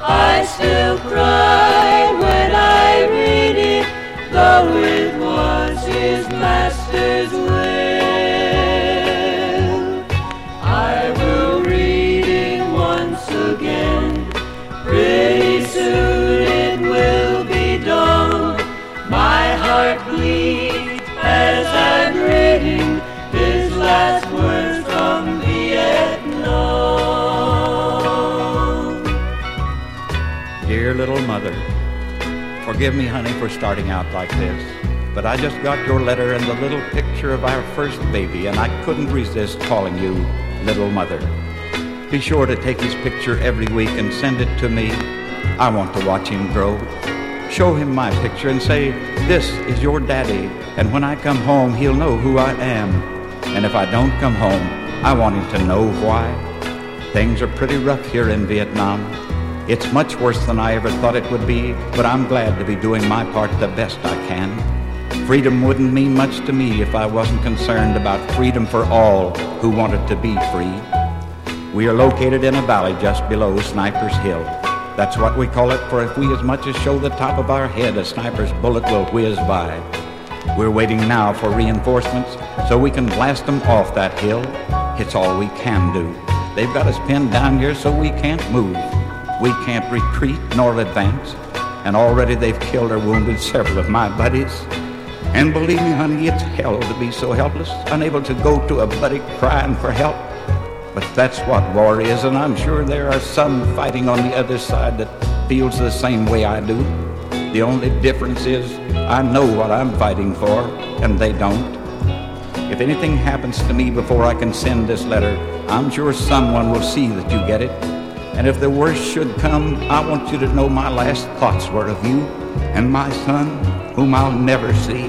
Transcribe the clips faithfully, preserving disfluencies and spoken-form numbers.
I still cry when I read it, though it was his master's will. I will read it once again, pretty soon it will be done. My heart bleeds as I'm reading his last words from Vietnam. Dear little mother, forgive me, honey, for starting out like this, but I just got your letter and the little picture of our first baby, and I couldn't resist calling you little mother. Be sure to take his picture every week and send it to me. I want to watch him grow. Show him my picture and say, this is your daddy, and when I come home, he'll know who I am. And if I don't come home, I want him to know why. Things are pretty rough here in Vietnam. It's much worse than I ever thought it would be, but I'm glad to be doing my part the best I can. Freedom wouldn't mean much to me if I wasn't concerned about freedom for all who wanted to be free. We are located in a valley just below Sniper's Hill. That's what we call it, for if we as much as show the top of our head, a sniper's bullet will whiz by. We're waiting now for reinforcements so we can blast them off that hill. It's all we can do. They've got us pinned down here so we can't move. We can't retreat nor advance, and already they've killed or wounded several of my buddies. And believe me, honey, it's hell to be so helpless, unable to go to a buddy crying for help. But that's what war is, and I'm sure there are some fighting on the other side that feels the same way I do. The only difference is I know what I'm fighting for, and they don't. If anything happens to me before I can send this letter, I'm sure someone will see that you get it. And if the worst should come, I want you to know my last thoughts were of you and my son, whom I'll never see.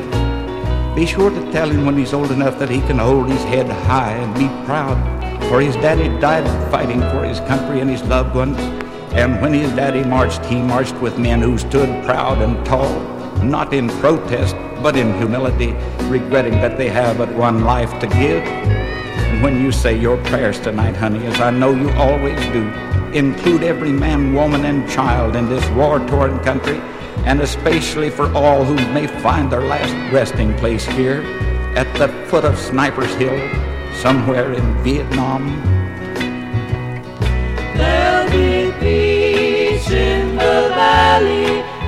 Be sure to tell him when he's old enough that he can hold his head high and be proud, for his daddy died fighting for his country and his loved ones. And when his daddy marched, he marched with men who stood proud and tall, not in protest, but in humility, regretting that they have but one life to give. And when you say your prayers tonight, honey, as I know you always do, include every man, woman, and child in this war-torn country, and especially for all who may find their last resting place here at the foot of Sniper's Hill, somewhere in Vietnam. There'll be peace in the valley